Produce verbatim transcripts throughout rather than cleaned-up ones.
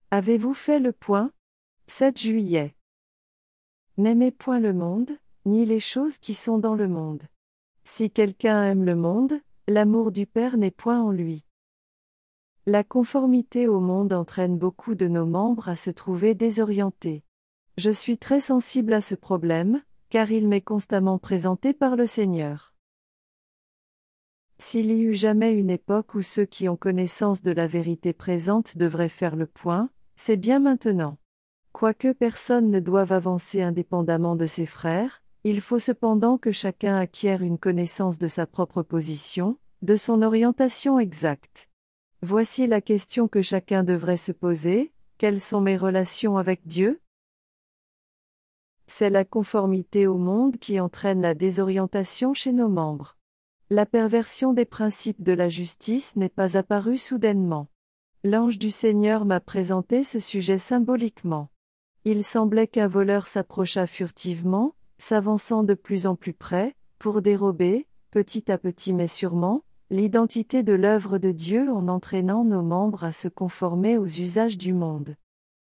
Avez-vous fait le point? sept juillet. N'aimez point le monde, ni les choses qui sont dans le monde. Si quelqu'un aime le monde, l'amour du Père n'est point en lui. La conformité au monde entraîne beaucoup de nos membres à se trouver désorientés. Je suis très sensible à ce problème, car il m'est constamment présenté par le Seigneur. S'il y eut jamais une époque où ceux qui ont connaissance de la vérité présente devraient faire le point, c'est bien maintenant. Quoique personne ne doive avancer indépendamment de ses frères, il faut cependant que chacun acquiert une connaissance de sa propre position, de son orientation exacte. Voici la question que chacun devrait se poser: quelles sont mes relations avec Dieu? C'est la conformité au monde qui entraîne la désorientation chez nos membres. La perversion des principes de la justice n'est pas apparue soudainement. L'ange du Seigneur m'a présenté ce sujet symboliquement. Il semblait qu'un voleur s'approcha furtivement, s'avançant de plus en plus près, pour dérober, petit à petit mais sûrement, l'identité de l'œuvre de Dieu en entraînant nos membres à se conformer aux usages du monde.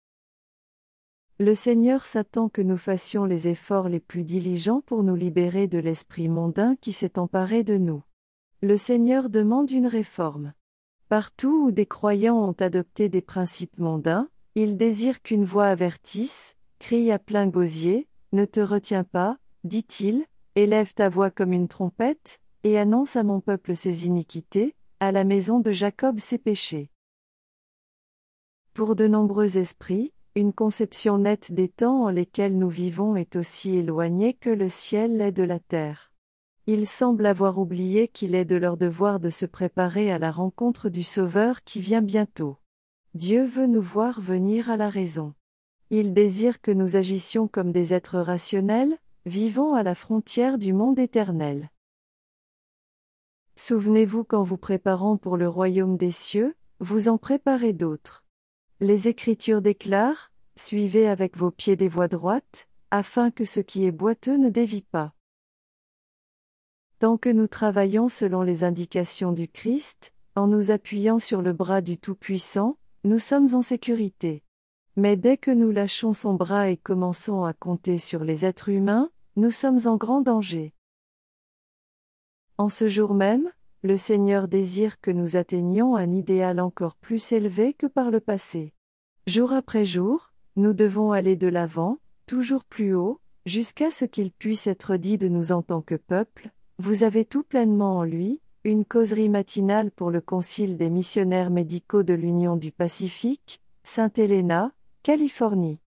Le Seigneur s'attend que nous fassions les efforts les plus diligents pour nous libérer de l'esprit mondain qui s'est emparé de nous. Le Seigneur demande une réforme. Partout où des croyants ont adopté des principes mondains, il désire qu'une voix avertisse, crie à plein gosier: ne te retiens pas, dit-il, élève ta voix comme une trompette, et annonce à mon peuple ses iniquités, à la maison de Jacob ses péchés. Pour de nombreux esprits, une conception nette des temps en lesquels nous vivons est aussi éloignée que le ciel l'est de la terre. Ils semblent avoir oublié qu'il est de leur devoir de se préparer à la rencontre du Sauveur qui vient bientôt. Dieu veut nous voir venir à la raison. Il désire que nous agissions comme des êtres rationnels, vivant à la frontière du monde éternel. Souvenez-vous qu'en vous préparant pour le royaume des cieux, vous en préparez d'autres. Les Écritures déclarent: « Suivez avec vos pieds des voies droites, afin que ce qui est boiteux ne dévie pas. » Tant que nous travaillons selon les indications du Christ, en nous appuyant sur le bras du Tout-Puissant, nous sommes en sécurité. Mais dès que nous lâchons son bras et commençons à compter sur les êtres humains, nous sommes en grand danger. En ce jour même, le Seigneur désire que nous atteignions un idéal encore plus élevé que par le passé. Jour après jour, nous devons aller de l'avant, toujours plus haut, jusqu'à ce qu'il puisse être dit de nous en tant que peuple: vous avez tout pleinement en lui. Une causerie matinale pour le Concile des missionnaires médicaux de l'Union du Pacifique, Sainte Helena, Californie.